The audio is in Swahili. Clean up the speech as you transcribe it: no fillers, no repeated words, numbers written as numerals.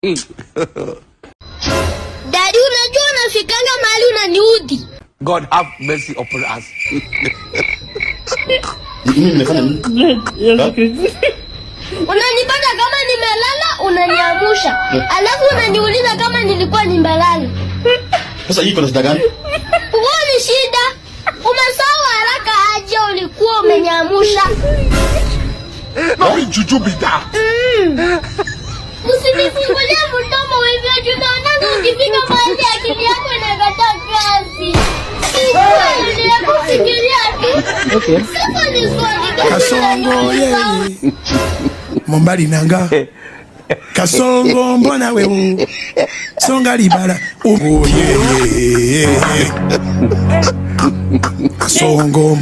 Daddy, unajua unafikanga mahali unaniudhi. God have mercy upon us. Unanipata kama nimelala, unaniamusha. Alafu unaniuliza kama nilikuwa nimelala. Sasa hii kuna shida gani? Uone shida. Umesahau haraka aje ulikuwa umeniamusha. Mami jujubida. Usinifungulie mdomo hivyo, tunaonana ukifika mahali akili yako inakataa kazi. Okay. Kasongo yeye Mombali nanga Kasongo mbona wewe Songa libala oh yeah Kasongo